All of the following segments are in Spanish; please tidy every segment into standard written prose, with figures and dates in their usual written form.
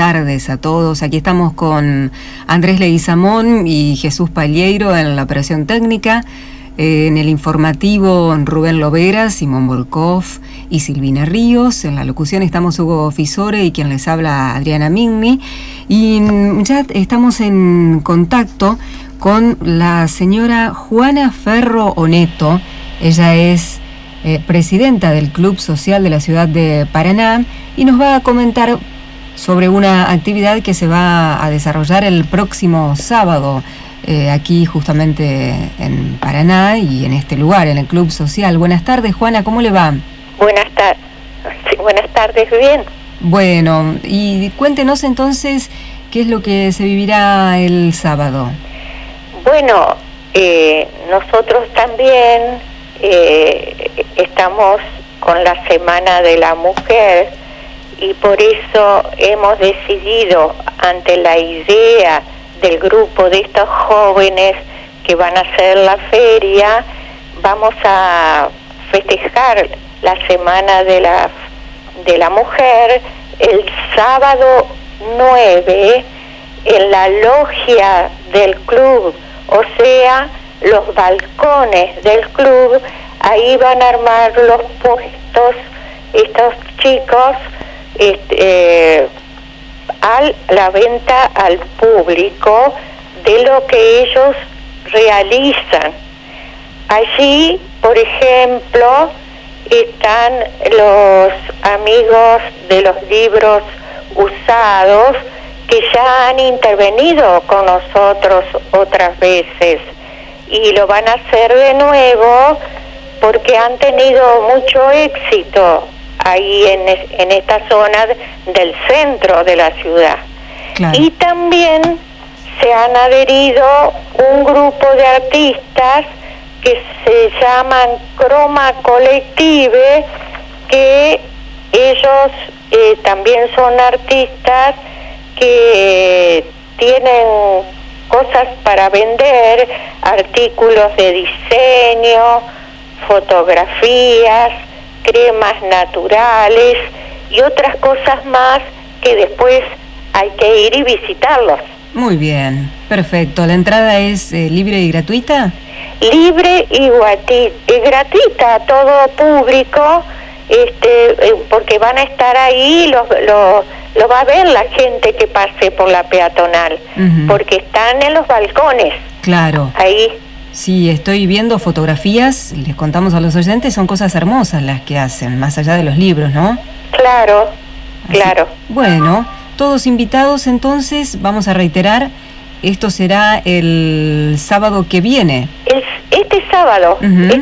tardes a todos. Aquí estamos con Andrés Leguizamón y Jesús Palleiro en la operación técnica. En el informativo, Rubén Lovera, Simón Volkov y Silvina Ríos. En la locución estamos Hugo Fisore y quien les habla Adriana Migni. Y ya estamos en contacto con la señora Juana Ferro Oneto. Ella es presidenta del Club Social de la ciudad de Paraná y nos va a comentar sobre una actividad que se va a desarrollar el próximo sábado aquí justamente en Paraná y en este lugar, en el Club Social. Buenas tardes, Juana, ¿cómo le va? Buenas tardes, bien. Bueno, y cuéntenos entonces qué es lo que se vivirá el sábado. Bueno, nosotros también estamos con la Semana de la Mujer y por eso hemos decidido, ante la idea del grupo de estos jóvenes que van a hacer la feria, vamos a festejar la Semana de la Mujer el sábado 9 en la logia del club, o sea, los balcones del club. Ahí van a armar los puestos estos chicos a la venta al público de lo que ellos realizan. Allí, por ejemplo, están los amigos de los libros usados que ya han intervenido con nosotros otras veces y lo van a hacer de nuevo porque han tenido mucho éxito ahí en esta zona del centro de la ciudad. Claro. Y también se han adherido un grupo de artistas que se llaman Croma Collective, que ellos también son artistas que tienen cosas para vender, artículos de diseño, fotografías, cremas naturales y otras cosas más que después hay que ir y visitarlos. Muy bien, perfecto. ¿La entrada es libre y gratuita? Libre y gratuita a todo público, porque van a estar ahí, lo va a ver la gente que pase por la peatonal, porque están en los balcones. Claro. Ahí. Sí, estoy viendo fotografías, les contamos a los oyentes, son cosas hermosas las que hacen, más allá de los libros, ¿no? Claro, claro. Bueno, todos invitados entonces, vamos a reiterar, esto será el sábado que viene. Este sábado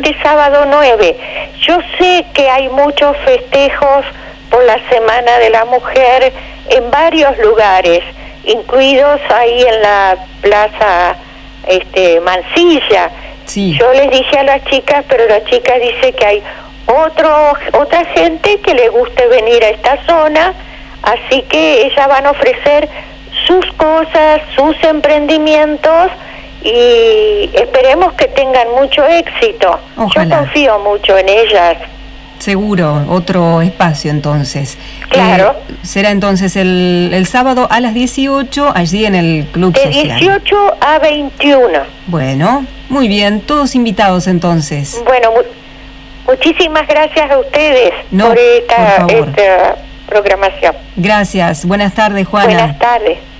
9. Yo sé que hay muchos festejos por la Semana de la Mujer en varios lugares, incluidos ahí en la plaza Mansilla. Sí. Yo les dije a las chicas, pero la chica dice que hay otra gente que le guste venir a esta zona, así que ellas van a ofrecer sus cosas, sus emprendimientos y esperemos que tengan mucho éxito. Ojalá. Yo confío mucho en ellas. Seguro, otro espacio entonces. Claro. Será entonces el sábado a las 18 allí en el Club Social. De 18 a 21. Bueno, muy bien, todos invitados entonces. Bueno, muchísimas gracias a ustedes por esta programación. Gracias, buenas tardes, Juana. Buenas tardes.